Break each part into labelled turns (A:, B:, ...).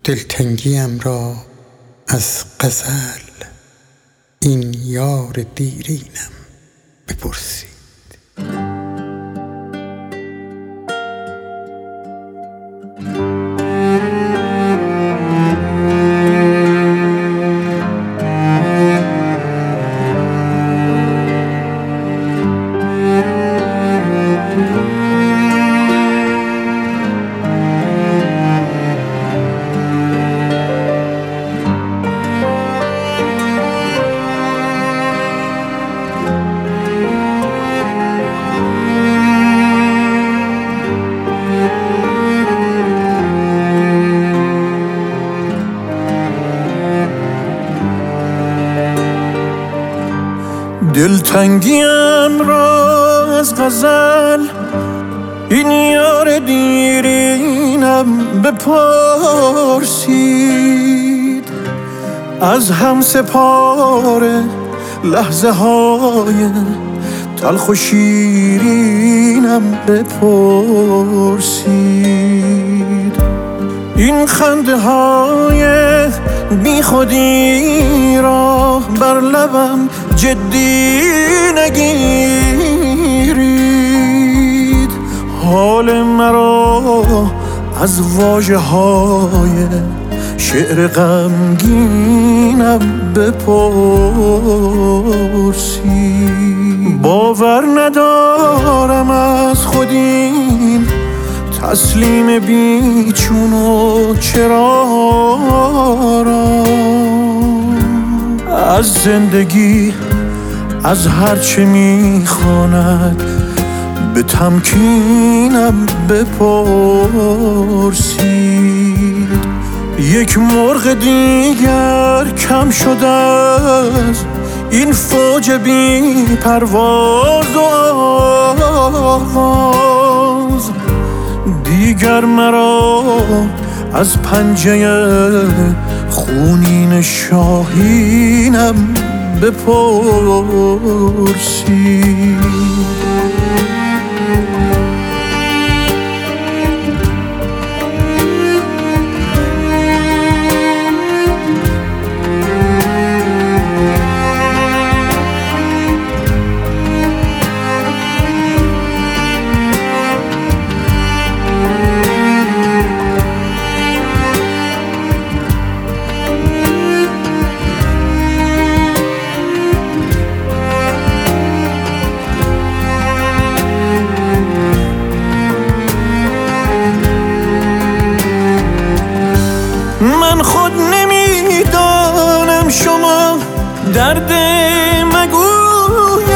A: دلتنگیم را از غزل این یار دیرینم بپرسید.
B: دلتنگیم را از غزل این یار دیرینم بپرسید. از هم سپار لحظه های تلخ و شیرینم بپرسید. این خنده های بی خودی را بر لبم جدی نگیرید. حال مرا از واژه های شعر غمگینم بپرسید. باور ندارم از خود این تسلیم بیچون و چرا را. از زندگی از هرچه میخواند به تمکینم بپرسید. یک مرغ دیگر کم شده از این فوج بی پرواز و آواز. دیگر مرا از پنجه خونین شاهینم بپرسید. من خود نمیدانم شما درد مگوی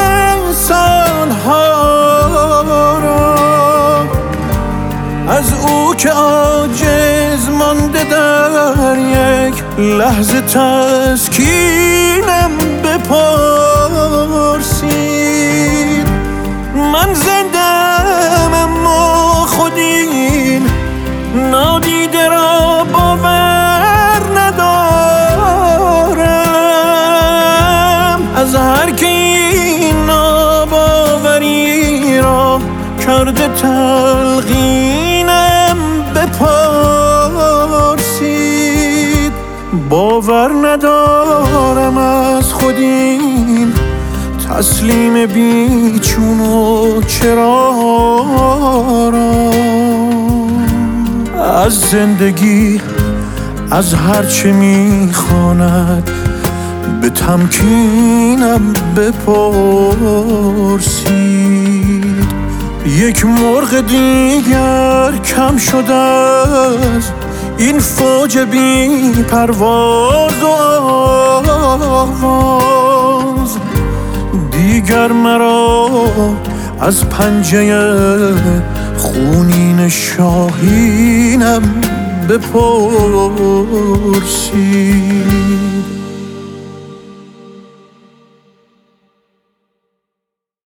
B: سالها را از او که عاجز مانده در یک لحظه تسکینم بپرسید. من زندم اما خود این نادیده را باور ندارم. از هر که این ناباوری را کرده تلقینم بپرسید. باور ندارم از خود این تسلیم بیچون و چرا را. از زندگی از هرچه میخواند به تمکینم بپرسید. یک مرغ دیگر کم شده از این فوج بی پرواز و آواز. دیگر مرا از پنجه خونین شاهینم بپرسید.